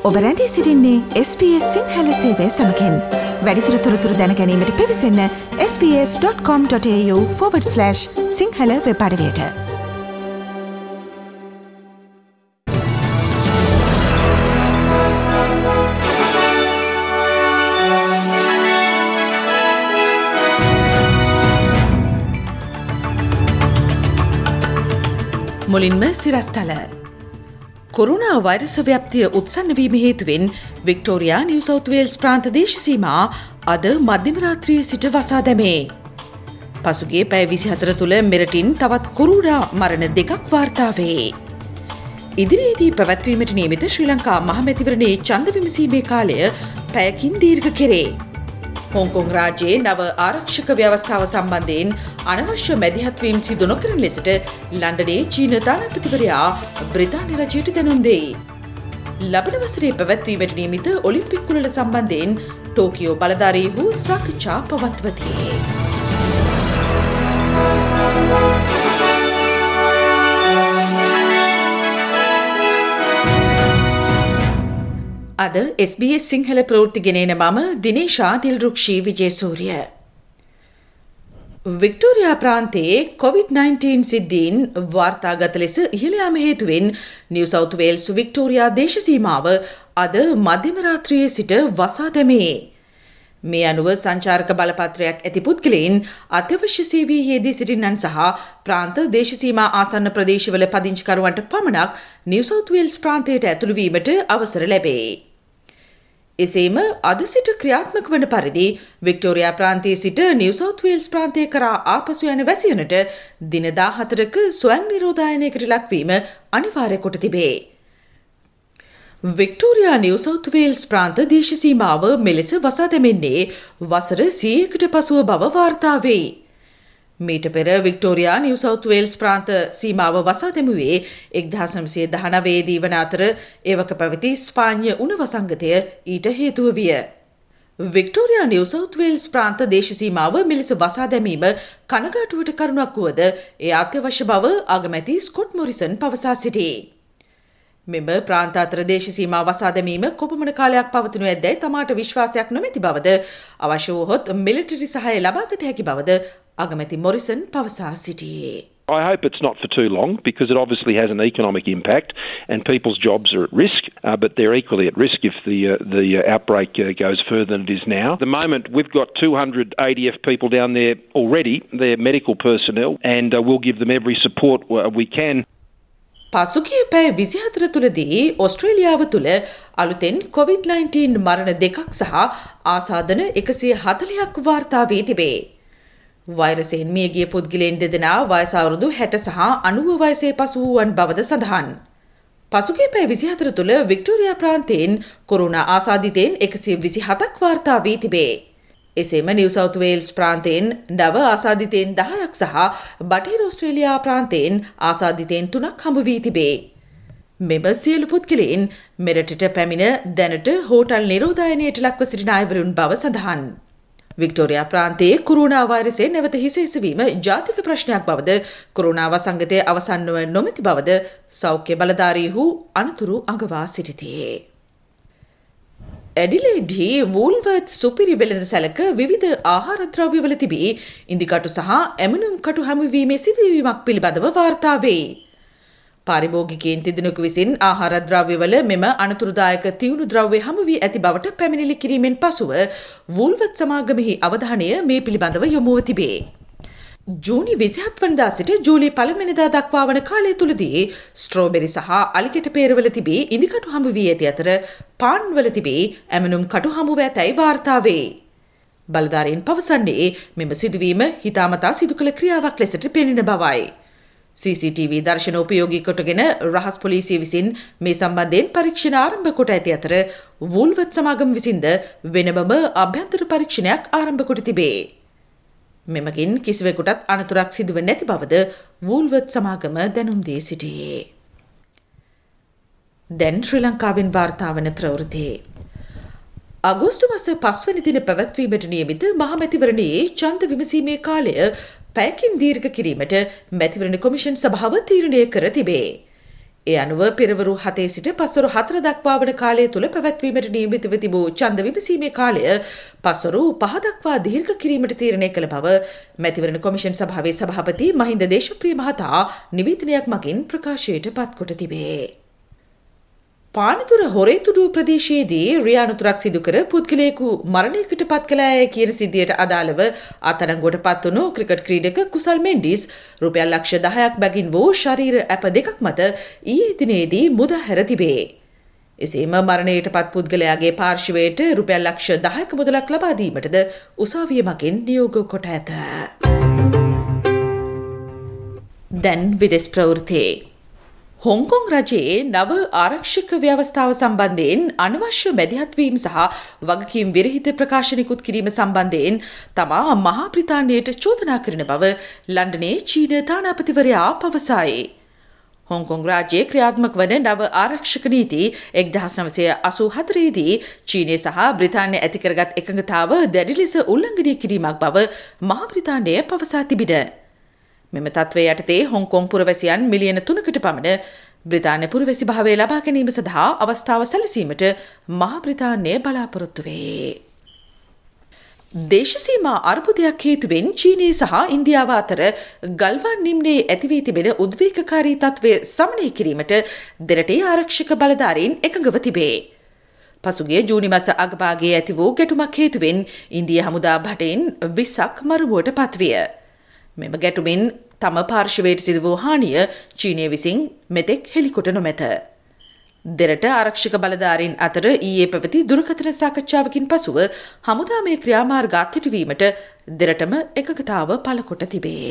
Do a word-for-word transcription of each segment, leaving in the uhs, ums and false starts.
ඔබ රැඳී සිටින්නේ S B S සිංහල සේවය සමගින්. වැඩිදුර තොරතුරු දැන ගැනීමට පිවිසන්න s b s dot com dot a u forward slash Sinhala web අඩවියට. මුලින්ම සිරස්තල. කොරුණා වෛරස ව්‍යාප්තිය උත්සන්න වීම හේතුවෙන් වික්ටෝරියා නිව් සවුත් වේල්ස් ප්‍රාන්ත දේශ සීමා අද මධ්‍යම රාත්‍රියේ සිට වසා දැමේ. පසුගිය පැය විසිහතර තුළ මෙරටින් තවත් කොරුණා මරණ දෙකක් වාර්තා වේ. ඉදිරියේදී පැවැත්වීමට නියමිත ශ්‍රී ලංකා මහමැතිවරණයේ ඡන්ද විමසීමේ කාලය පැයකින් දීර්ඝ කෙරේ. හොංකොං රාජ්‍යයේ නව ආරක්ෂක ව්‍යවස්ථාව සම්බන්ධයෙන් අනවශ්‍ය මැදිහත්වීම් සිදු නොකරන ලෙසට ලන්ඩනයේ චීන තානාපතිවරයා බ්‍රිතාන්‍ය රජයට දැනුම් දෙයි. ලබන වසරේ පැවැත්වීමට නියමිත ඔලිම්පික් කුලල සම්බන්ධයෙන් ටෝකියෝ බලධාරීහු සාකච්ඡා පවත්වති. අද S B S සිංහල ප්‍රවෘත්ති ගෙනෙන මම දිනේෂා දිල්රුක්ෂී විජේසූරිය. වික්ටෝරියා ප්‍රාන්තයේ කොවිඩ් නයින්ටීන් සිද්ධීන් වාර්තාගත ලෙස ඉහළ යාම හේතුවෙන් නිව් සවුත් වේල්ස් වික්ටෝරියා දේශ සීමාව අද මධ්‍යම රාත්‍රියේ සිට වසා දැමේ. මේ අනුව සංචාරක බලපත්‍රයක් ඇති පුද්ගලයන් අත්‍යවශ්‍ය සේවයේ යෙදී සිටින්නන් සහ ප්‍රාන්ත දේශ සීමා ආසන්න ප්‍රදේශවල පදිංචිකරුවන්ට පමණක් නිව් සවුත් වේල්ස් ප්‍රාන්තයට ඇතුළු වීමට අවසර ලැබේ. එසේම අද සිට ක්‍රියාත්මක වන පරිදි වික්ටෝරියා ප්‍රාන්තයේ සිට නිව් සවුත් වේල්ස් ප්‍රාන්තය කරා ආපසු යන වැසියනට දින දාහතරක ස්වයං නිරෝධායනයකට ලක්වීම අනිවාර්ය කොට තිබේ. වික්ටෝරියා නිව් සවුත් වේල්ස් ප්‍රාන්ත දේශ සීමාව මෙලෙස වසා දැමෙන්නේ වසර සියයකට පසුව බව වාර්තා වේ. මීට පෙර වික්ටෝරියා නිව් සවුත් වේල්ස් ප්‍රාන්ත සීමාව වසා දැමුවේ එක්දහස් නවසිය දහනවයේ දී වන අතර එවක පැවති ස්පාඤ්ඤ උණ වසංගතය ඊට හේතුව විය. වික්ටෝරියා නිව් සවුත් වේල්ස් ප්‍රාන්ත දේශ සීමාව මෙලෙස වසා දැමීම කනගාටුවට කරුණක් වුවද ඒ අත්‍යවශ්‍ය බව අගමැති ස්කොට් මොරිසන් පවසා සිටී. මෙම ප්‍රාන්ත අතර දේශ සීමා වසා දැමීම කොපමණ කාලයක් පවතිනු ඇද්දැයි තමාට විශ්වාසයක් නොමැති බවද අවශ්‍ය වුවහොත් මිලිටරි සහාය ලබාගත හැකි බවද අගමැති මොරිසන් පවසා සිටියේ. I hope it's not for too long because it obviously has an economic impact and people's jobs are at risk, uh, but they're equally at risk if the uh, the uh, outbreak uh, goes further than it is now. At the moment, we've got two hundred A D F people down there already. They're medical personnel and uh, we'll give them every support uh, we can. පසුගිය පැය විසිහතර තුළදී ඔස්ට්‍රේලියාව තුළ අලුතෙන් Covid nineteen මරණ දෙකක් සහ ආසාදන එකසිය හතළිහක් වාර්තා වී තිබේ. වෛරසයෙන් මියගිය පුද්ගලයන් දෙදෙනා වයස අවුරුදු හැට සහ අනූව වයසේ පසු වූවන් බවද සඳහන්. පසුගිය පැය විසිහතර තුළ වික්ටෝරියා ප්‍රාන්තයෙන් කොරුණා ආසාදිතයන් එකසිය විසිහතක් වාර්තා වී තිබේ. එසේම නිව් සවුත් වේල්ස් ප්‍රාන්තයෙන් නව ආසාදිතයන් දහයක් සහ බටහිර ඔස්ට්‍රේලියා ප්‍රාන්තයෙන් ආසාදිතයන් තුනක් හමු වී තිබේ. මෙම සියලු පුද්ගලයන් මෙරටට පැමිණ දැනට හෝටල් නිරෝධායනයට ලක්ව සිටින අයවරුන් බව සඳහන්. වික්ටෝරියා ප්‍රාන්තයේ කොරෝනා වෛරසය නැවත හිස එසවීම ජාතික ප්‍රශ්නයක් බවද කොරෝනා වසංගතය අවසන් වන නොමැති බවද සෞඛ්‍ය බලධාරීහු අනතුරු අඟවා සිටිති. ඇඩිලේඩ්හි වූල්වර්ත් සුපිරි වෙළඳ සැලක විවිධ ආහාර ද්‍රව්‍යවල තිබී ඉදිකටු සහ ඇමනුම් කටු හමුවීමේ සිදුවීමක් පිළිබඳව වාර්තා වේ. පාරිභෝගිකයන් තිදෙනෙකු විසින් ආහාර ද්‍රව්‍යවල මෙම අනතුරුදායක තියුණු ද්‍රව්‍ය හමු වී ඇති බවට පැමිණිලි කිරීමෙන් පසුව වූල්වර්ත් සමාගමෙහි අවධානය මේ පිළිබඳව යොමුව තිබේ. ජූනි විසිහත් වනදා සිට ජූලි පළමුවෙනිදා දක්වා වන කාලය තුළදී ස්ට්‍රෝබෙරි සහ අලිකැට පේරවල තිබී ඉදිකටු හමු වී ඇති අතර පාන්වල තිබී ඇමනුම් කටු හමුව ඇතැයි වාර්තා වේ. බලධාරීන් පවසන්නේ මෙම සිදුවීම හිතාමතා සිදු කළ ක්‍රියාවක් ලෙසට පෙනෙන බවයි. C C T V දර්ශන උපයෝගී කොටගෙන රහස් පොලිසිය විසින් මේ සම්බන්ධයෙන් පරීක්ෂණ ආරම්භ කොට ඇති අතර වූල්වර්ත් සමාගම විසින්ද වෙනමම අභ්‍යන්තර පරීක්ෂණයක් ආරම්භ කොට තිබේ. මෙමගින් කිසිවෙකුටත් අනතුරක් සිදුව නැති බවද වූල්වර්ත් සමාගම දැනුම් දී සිටියේ. දැන් ශ්‍රී ලංකාවෙන් වාර්තා වන ප්‍රවෘත්ති. අගෝස්තු මාස පස්වැනි දින පැවැත්වීමට නියමිත මහමැතිවරණයේ ඡන්ද විමසීමේ කාලය පැයකින් දීර්ඝ කිරීමට මැතිවරණ කොමිෂන් සභාව තීරණය කර තිබේ. ඒ අනුව පෙරවරු හතේ සිට පස්වරු හතර දක්වා වන කාලය තුළ පැවැත්වීමට නියමිතව තිබූ ඡන්ද විමසීමේ කාලය පස්වරු පහ දක්වා දීර්ඝ කිරීමට තීරණය කළ බව මැතිවරණ කොමිෂන් සභාවේ සභාපති මහින්ද දේශප්‍රිය මහතා නිවේදනයක් මගින් ප්‍රකාශයට පත්කොට තිබේ. පානදුර හොරේතුඩුව ප්‍රදේශයේදී රියානුතුරක් සිදු කර පුද්ගලයෙකු මරණයකට පත් කළාය කියන සිද්ධියට අදාළව අත්අඩංගුවට පත්වුණු ක්‍රිකට් ක්‍රීඩක කුසල් මෙන්ඩිස් රුපියල් ලක්ෂ දහයක් බැගින් වූ ශරීර ඇප දෙකක් මත ඊයේ දිනේදී මුදා හැර තිබේ. එසේම මරණයට පත් පුද්ගලයාගේ පාර්ශවයට රුපියල් ලක්ෂ දහයක මුදලක් ලබා දීමටද උසාවිය මගින් නියෝග කොට ඇත. දැන් විදෙස් ප්‍රවෘත්ති. හොංකොං රජයේ නව ආරක්ෂක ව්‍යවස්ථාව සම්බන්ධයෙන් අනවශ්‍ය මැදිහත්වීම් සහ වගකීම් විරහිත ප්‍රකාශනිකුත් කිරීම සම්බන්ධයෙන් තමා මහා බ්‍රිතාන්‍යයට චෝදනා කරන බව ලන්ඩනයේ චීන තානාපතිවරයා පවසයි. හොංකොං රාජ්‍යයේ ක්‍රියාත්මක වන නව ආරක්ෂක නීති එක්දහස් නවසිය අසූ හතරේදී චීනය සහ බ්‍රිතාන්‍ය ඇති කරගත් එකඟතාව දැඩි ලෙස උල්ලංඝනය කිරීමක් බව මහා බ්‍රිතාන්‍යය පවසා තිබින. මෙම තත්ත්වය යටතේ හොංකොං පුරවැසියන් මිලියන තුනකට පමණ බ්‍රිතාන්‍ය පුරවැසි භාවය ලබා ගැනීම සඳහා අවස්ථාව සැලසීමට මහා බ්‍රිතාන්‍යය බලාපොරොත්තු වේ. දේශසීමා අර්බුදයක් හේතුවෙන් චීනය සහ ඉන්දියාව අතර ගල්වාන් නිම්නයේ ඇතිවී තිබෙන උද්වේගකාරී තත්ත්වය සමනය කිරීමට දෙරටේ ආරක්ෂක බලධාරීන් එකඟව තිබේ. පසුගිය ජූනි මාස අගභාගයේ ඇති වූ ගැටුමක් හේතුවෙන් ඉන්දියා හමුදා භටයින් විස්සක් මරුමුවට පත්විය. මෙම ගැටුමින් තම පාර්ශවයට සිදු වූ හානිය චීනය විසින් මෙතෙක් හෙළිකොට නොමැත. දෙරට ආරක්ෂක බලධාරීන් අතර ඊයේ පැවති දුරකථන සාකච්ඡාවකින් පසුව හමුදාමය ක්‍රියාමාර්ග අත්හිටුවීමට දෙරටම එකඟතාව පළ කොට තිබේ.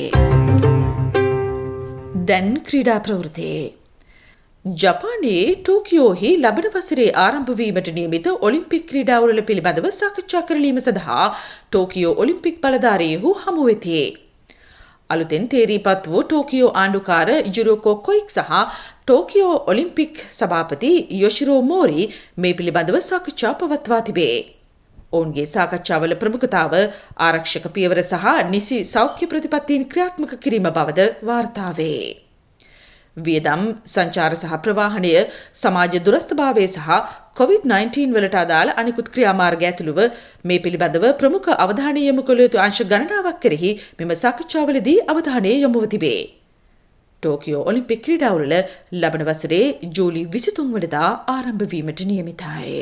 දැන් ක්‍රීඩා ප්‍රවෘත්ති. ජපානයේ ටෝකියෝහි ලබන වසරේ ආරම්භ වීමට නියමිත ඔලිම්පික් ක්‍රීඩාවල පිළිබඳව සාකච්ඡා කරලීම සඳහා ටෝකියෝ ඔලිම්පික් බලධාරීහු හමු වෙති. අලුතෙන් තේරීපත් වූ ටෝකියෝ ආණ්ඩුකාර යුරෝකෝ කොයික් සහ ටෝකියෝ ඔලිම්පික් සභාපති යොෂිරෝ මෝරි මේ පිළිබඳව සාකච්ඡා පවත්වා තිබේ. ඔවුන්ගේ සාකච්ඡාවල ප්‍රමුඛතාව ආරක්ෂක පියවර සහ නිසි සෞඛ්‍ය ප්‍රතිපත්තීන් ක්‍රියාත්මක කිරීම බවද වාර්තා වේ. වියදම් සංචාර සහ ප්‍රවාහනය සමාජ දුරස්ථභාවය සහ කොවිඩ් නයින්ටීන් වලට අදාළ අනිකුත් ක්‍රියාමාර්ග ඇතුළුව මේ පිළිබඳව ප්‍රමුඛ අවධානය යොමු කළ යුතු අංශ ගණනාවක් කෙරෙහි මෙම සාකච්ඡාවලදී අවධානය යොමුව තිබේ. ටෝකියෝ ඔලිම්පික් ක්‍රීඩාවල ලබන වසරේ ජූලි විසිතුන් වනදා ආරම්භ වීමට නියමිතයි.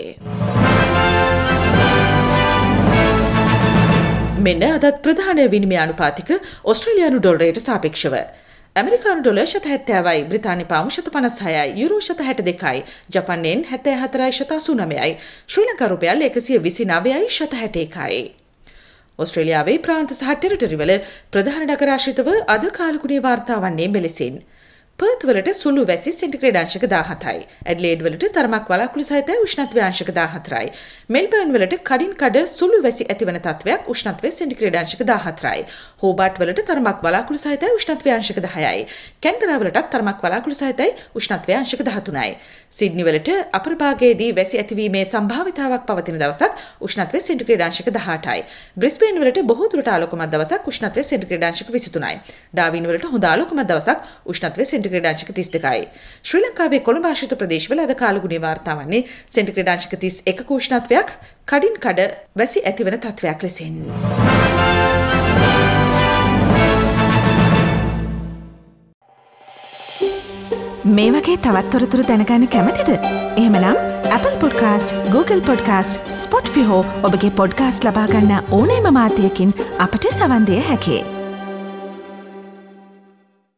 මෙන්න අදත් ප්‍රධාන විනිමය අනුපාතික ඔස්ට්‍රේලියානු ඩොලරයට සාපේක්ෂව ඇමරිකානු ඩොලර් ශත හැත්තෑවයි, බ්‍රිතාන්‍ය පවුම් ශත පනස් හයයි, යුරෝ ශත හැට දෙකයි, ජපාන් යෙන් හැත්තෑ හතරයි ශත අසූ නවයයි, ශ්‍රී ලංකා රුපියල් එකසිය විසි නවයයි ශත හැට එකයි. ඔස්ට්‍රේලියාවේ ප්‍රාන්ත සහ ටෙරිටරිවල ප්‍රධාන නගර ආශ්‍රිතව අද කාලගුණයේ වාර්තා වන්නේ මෙලෙසින්. පර්ත් වලට සුළු වැසි සෙන්ටිග්‍රේඩ් අංශක දාහතයි. ඇඩ්ලේඩ් වලට තරමක් වලාකුළු සහිතයි උෂ්ණත්වය අංශක දාහතරයි. මෙල්බර්න් වලට කඩින් කඩ සුළු වැසි ඇතිවන තත්ත්වයක් උෂ්ණත්වය සෙන්ටිග්‍රේඩ් අංශක දාහතරයි. හෝබාට් වලට තරමක් වලාකුළු සහිතයි උෂ්ණත්වය අංශක දහයයි. කැන්බරා වලටත් තරමක් වලාකුළු සහිතයි උෂ්ණත්වය අංශක දහතුනයි. සිඩ්නි වලට අපර භාගයේදී වැසි ඇතිවීමේ සම්භාවිතාවක් පවතින දවසක් උෂ්ණත්වය සෙන්ටිග්‍රේඩ් අංශක දහඅටයි. බ්‍රිස්බේන් වලට බොහෝ දුරට ආලෝකමත් දවසක් උෂ්ණත්වය සෙන්ටිග්‍රේඩ් අංශක විසිතුනයි. ඩාවින් වලට හොඳ ආලෝකමත් දවසක් උෂ්ණත්වය සෙන්ටිග්‍රේඩ් අංශක තිස් දෙකයි. ශ්‍රී ලංකාවේ කොළඹ ආශ්‍රිත ප්‍රදේශවල අද කාලගුණයේ වාර්තා වන්නේ සෙන්ටිග්‍රේඩ් අංශක තිස් එකක උෂ්ණත්වයක් කඩින් කඩ වැසි ඇතිවන තත්ත්වයක් ලෙසින්. මේ වගේ තවත් තොරතුරු දැනගන්න කැමතිද? එහෙමනම් Apple Podcast, Google Podcast, Spotify හෝ ඔබගේ පොඩ්කාස්ට් ලබා ගන්න ඕනෑම මාධ්‍යයකින් අපට සවන් දෙන්න හැකියි.